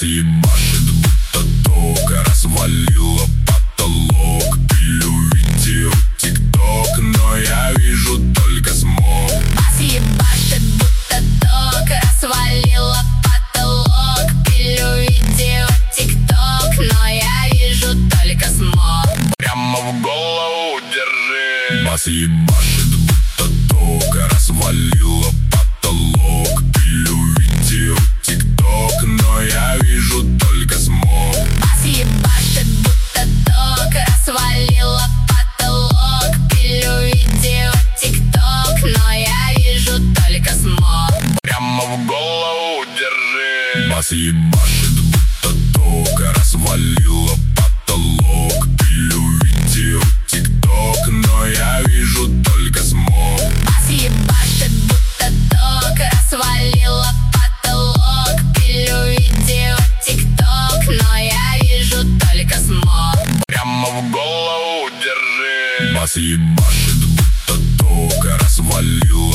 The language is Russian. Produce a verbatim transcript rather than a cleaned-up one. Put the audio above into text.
Бас ебашит, будто тока, развалила потолок. Пилю видео тикток, но я вижу только смог. Бас ебашит, будто тока, развалила потолок. Пилю видео тикток, но я вижу только смог. Прямо в голову держи. Бас ебашит, будто тока, развалила потолок. Пилю видео тикток, но я вижу только смог. Бас ебашит, будто тока, развалила потолок. Пилю видео тикток, но я вижу только смог. Прямо в голову держи. Бас ебашит, будто тока, развалила потолок. Пилю видео тикток, но я вижу только смог. Бас ебашит, будто тока, развалила потолок. Пилю видео тикток, но я вижу только смог. Прямо в голову держи. Бас ебашит, будто тока, развалила